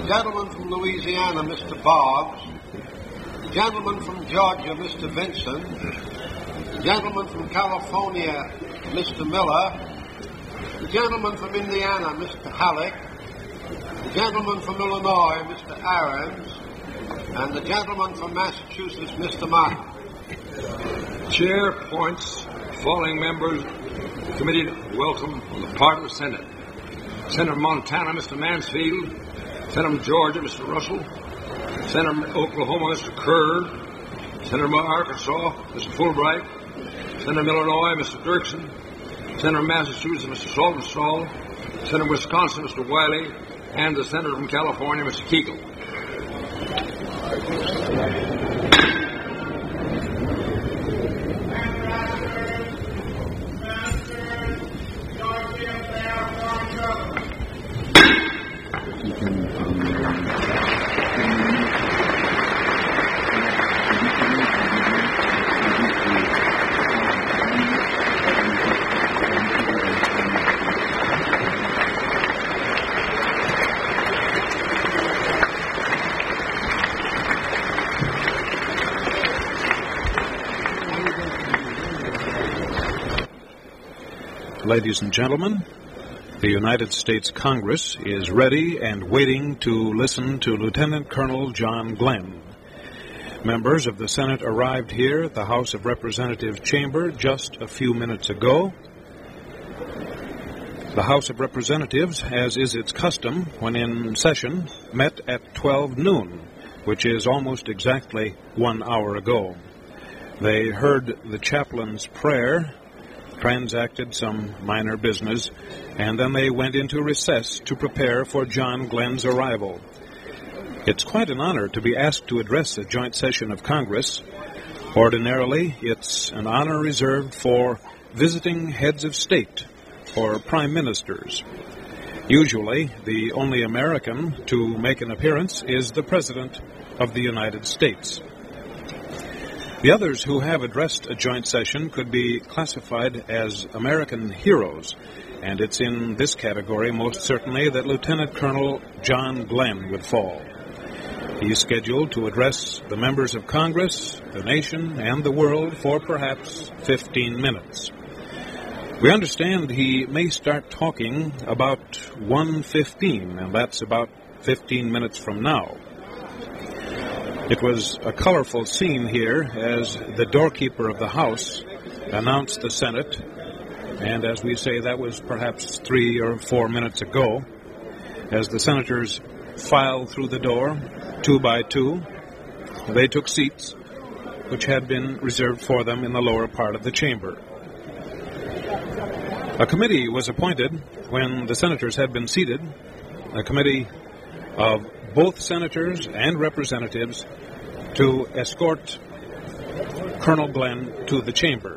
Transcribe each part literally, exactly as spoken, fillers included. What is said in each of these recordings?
The gentleman from Louisiana, Mister Boggs. The gentleman from Georgia, Mister Vinson. The gentleman from California, Mister Miller. The gentleman from Indiana, Mister Halleck. The gentleman from Illinois, Mister Ahrens. And the gentleman from Massachusetts, Mister Martin. Chair appoints following members of the committee to welcome on the part of the Senate. Senator from Montana, Mister Mansfield. Senator from Georgia, Mister Russell. Senator from Oklahoma, Mister Kerr. Senator from Arkansas, Mister Fulbright. Senator from Illinois, Mister Dirksen. Senator from Massachusetts, Mister Saltonstall. Senator from Wisconsin, Mister Wiley. And the Senator from California, Mister Kegel. Ladies and gentlemen, the United States Congress is ready and waiting to listen to Lieutenant Colonel John Glenn. Members of the Senate arrived here at the House of Representatives chamber just a few minutes ago. The House of Representatives, as is its custom when in session, met at twelve noon, which is almost exactly one hour ago. They heard the chaplain's prayer, transacted some minor business, and then they went into recess to prepare for John Glenn's arrival. It's quite an honor to be asked to address a joint session of Congress. Ordinarily, it's an honor reserved for visiting heads of state or prime ministers. Usually, the only American to make an appearance is the President of the United States. The others who have addressed a joint session could be classified as American heroes, and it's in this category most certainly that Lieutenant Colonel John Glenn would fall. He's scheduled to address the members of Congress, the nation, and the world for perhaps fifteen minutes. We understand he may start talking about one fifteen, and that's about fifteen minutes from now. It was a colorful scene here as the doorkeeper of the House announced the Senate, and as we say, that was perhaps three or four minutes ago. As the senators filed through the door, two by two, they took seats which had been reserved for them in the lower part of the chamber. A committee was appointed when the senators had been seated, a committee of both senators and representatives to escort Colonel Glenn to the chamber.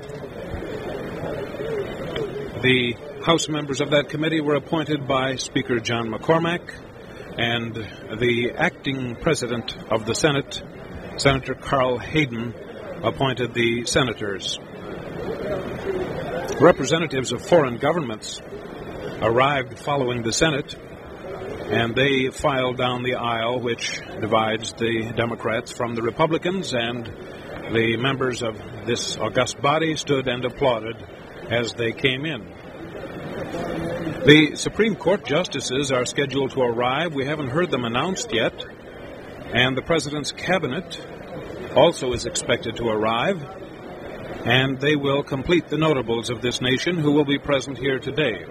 The House members of that committee were appointed by Speaker John McCormack, and the acting president of the Senate, Senator Carl Hayden, appointed the senators. Representatives of foreign governments arrived following the Senate, and they filed down the aisle which divides the Democrats from the Republicans, and the members of this august body stood and applauded as they came in. The Supreme Court justices are scheduled to arrive. We haven't heard them announced yet, and the President's cabinet also is expected to arrive, and they will complete the notables of this nation who will be present here today.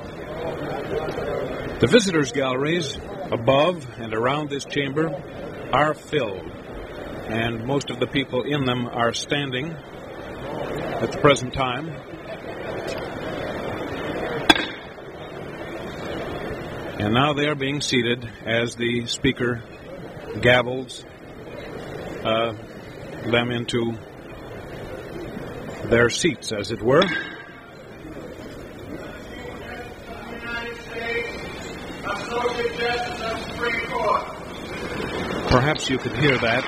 The visitors' galleries above and around this chamber are filled, and most of the people in them are standing at the present time. And now they are being seated as the Speaker gavels uh, them into their seats, as it were. Perhaps you could hear that.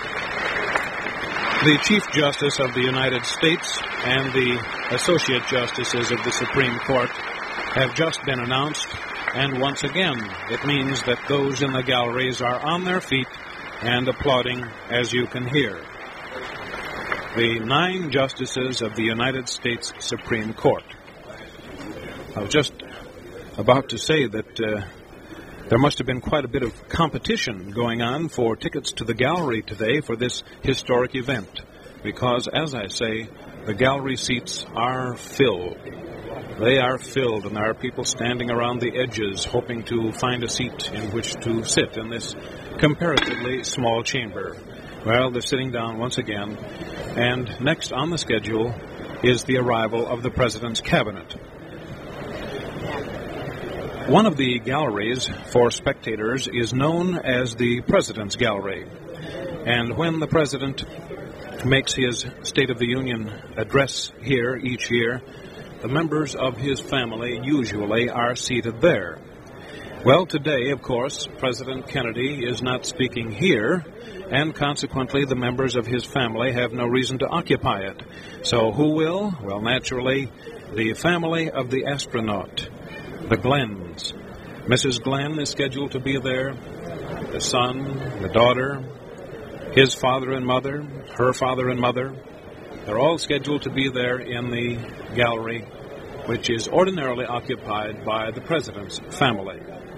The Chief Justice of the United States and the Associate Justices of the Supreme Court have just been announced And once again, it means that those in the galleries are on their feet and applauding, as you can hear. The nine justices of the United States Supreme Court. I was just about to say that uh, there must have been quite a bit of competition going on for tickets to the gallery today for this historic event, because, as I say, the gallery seats are filled. They are filled, and there are people standing around the edges hoping to find a seat in which to sit in this comparatively small chamber. Well, they're sitting down once again, and next on the schedule is the arrival of the President's cabinet. One of the galleries for spectators is known as the President's Gallery, and when the President makes his State of the Union address here each year, the members of his family usually are seated there. Well, today, of course, President Kennedy is not speaking here, and consequently the members of his family have no reason to occupy it. So who will? Well, naturally, the family of the astronaut, the Glens. Missus Glenn is scheduled to be there, the son, the daughter, his father and mother, her father and mother. They're all scheduled to be there in the gallery, which is ordinarily occupied by the President's family.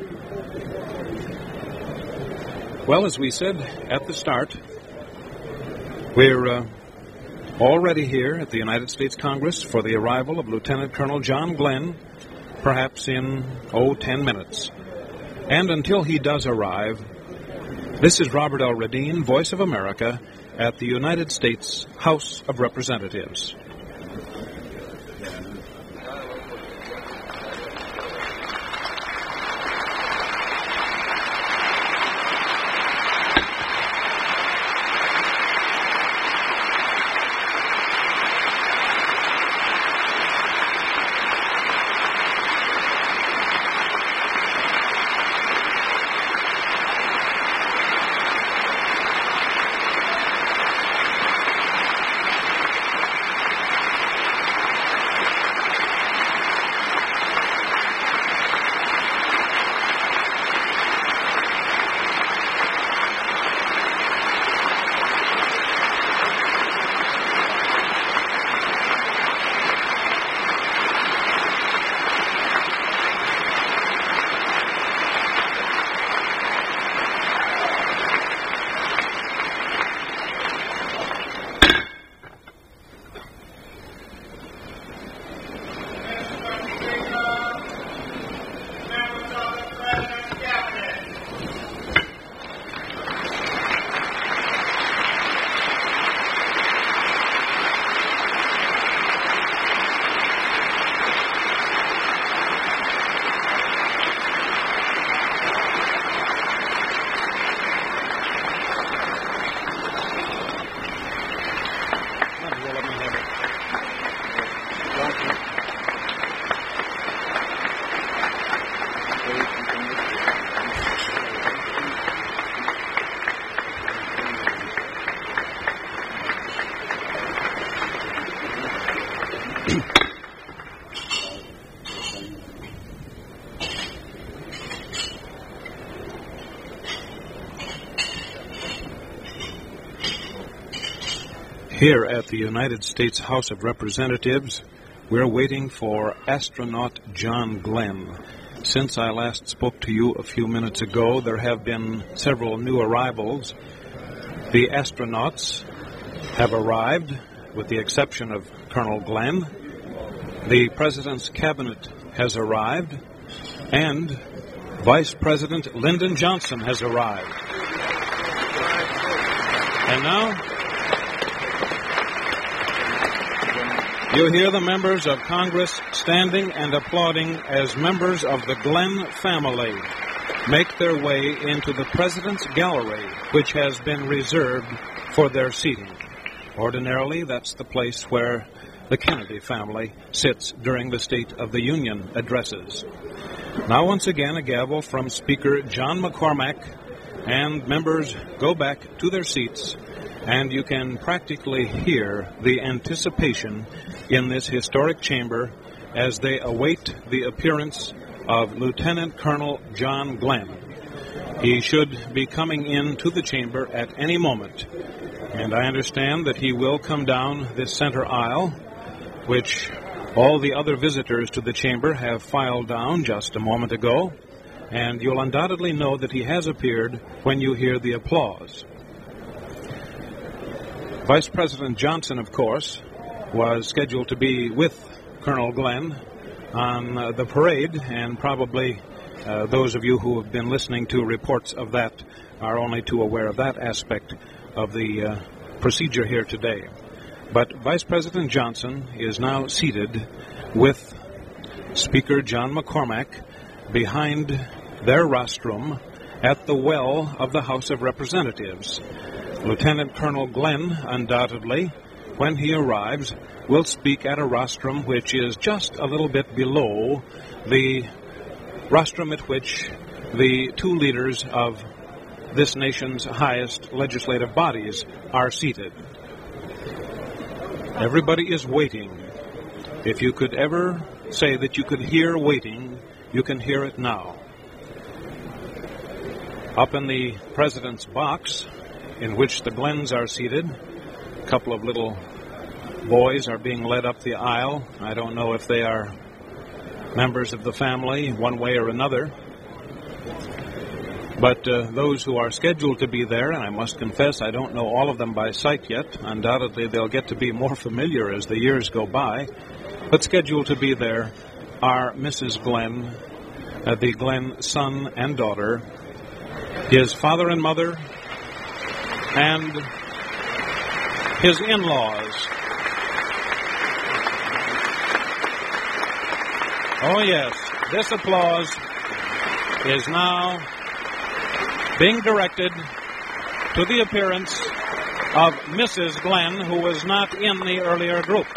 Well, as we said at the start, we're uh, already here at the United States Congress for the arrival of Lieutenant Colonel John Glenn, perhaps in, oh, ten minutes. And until he does arrive, this is Robert L. Radine, Voice of America, at the United States House of Representatives. Here at the United States House of Representatives, we're waiting for astronaut John Glenn. Since I last spoke to you a few minutes ago, there have been several new arrivals. The astronauts have arrived, with the exception of Colonel Glenn. The President's cabinet has arrived, and Vice President Lyndon Johnson has arrived. And now, you hear the members of Congress standing and applauding as members of the Glenn family make their way into the President's Gallery, which has been reserved for their seating. Ordinarily, that's the place where the Kennedy family sits during the State of the Union addresses. Now, once again, a gavel from Speaker John McCormack, and members go back to their seats, and you can practically hear the anticipation in this historic chamber as they await the appearance of Lieutenant Colonel John Glenn. He should be coming into the chamber at any moment, and I understand that he will come down this center aisle, which all the other visitors to the chamber have filed down just a moment ago, and you'll undoubtedly know that he has appeared when you hear the applause. Vice President Johnson, of course, was scheduled to be with Colonel Glenn on uh, the parade, and probably uh, those of you who have been listening to reports of that are only too aware of that aspect of the uh, procedure here today. But Vice President Johnson is now seated with Speaker John McCormack behind their rostrum at the well of the House of Representatives. Lieutenant Colonel Glenn, undoubtedly, when he arrives, will speak at a rostrum which is just a little bit below the rostrum at which the two leaders of this nation's highest legislative bodies are seated. Everybody is waiting. If you could ever say that you could hear waiting, you can hear it now. Up in the president's box, in which the Glens are seated, a couple of little boys are being led up the aisle. I don't know if they are members of the family, one way or another. But uh, those who are scheduled to be there, and I must confess I don't know all of them by sight yet. Undoubtedly they'll get to be more familiar as the years go by. But scheduled to be there are Missus Glenn, uh, the Glenn son and daughter, his father and mother, and his in-laws. Oh yes, this applause is now being directed to the appearance of Missus Glenn, who was not in the earlier group.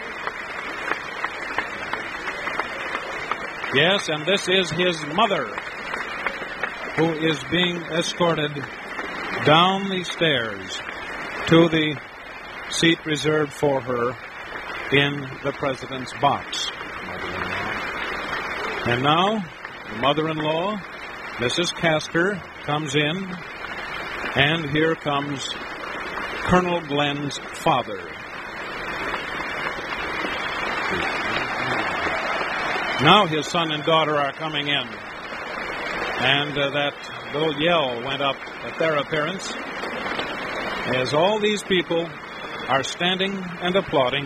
Yes, and this is his mother, who is being escorted down the stairs to the seat reserved for her in the president's box. And now, the mother-in-law, Missus Castor, comes in, and here comes Colonel Glenn's father. Now his son and daughter are coming in, and uh, that little yell went up at their appearance as all these people are standing and applauding.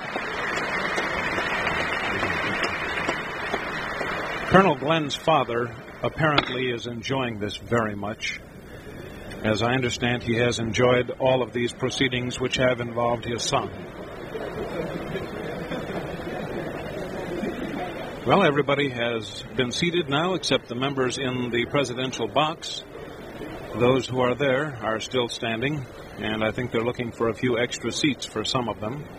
Colonel Glenn's father apparently is enjoying this very much. As I understand, he has enjoyed all of these proceedings which have involved his son. Well, everybody has been seated now except the members in the presidential box. Those who are there are still standing, and I think they're looking for a few extra seats for some of them.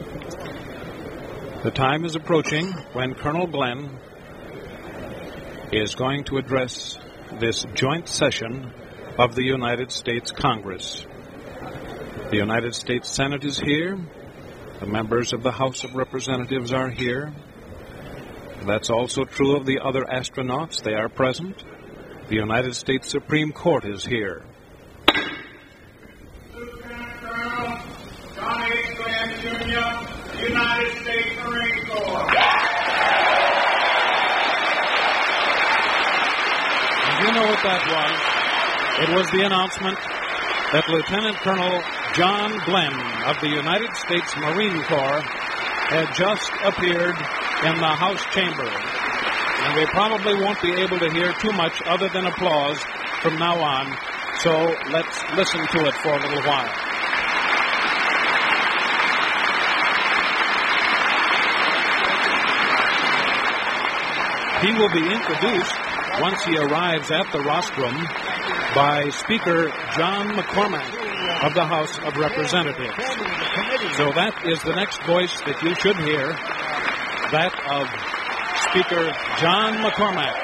The time is approaching when Colonel Glenn is going to address this joint session of the United States Congress. The United States Senate is here. The members of the House of Representatives are here. That's also true of the other astronauts. They are present. The United States Supreme Court is here. Lieutenant Colonel John H. Glenn, Junior, United States Marine Corps. And you know what that was? It was the announcement that Lieutenant Colonel John Glenn of the United States Marine Corps had just appeared in the House chamber. And we probably won't be able to hear too much other than applause from now on, so let's listen to it for a little while. He will be introduced once he arrives at the rostrum by Speaker John McCormack of the House of Representatives. So that is the next voice that you should hear, that of Speaker John McCormack.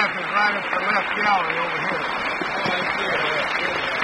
autograph is right up the left gallery over here. Oh, I see.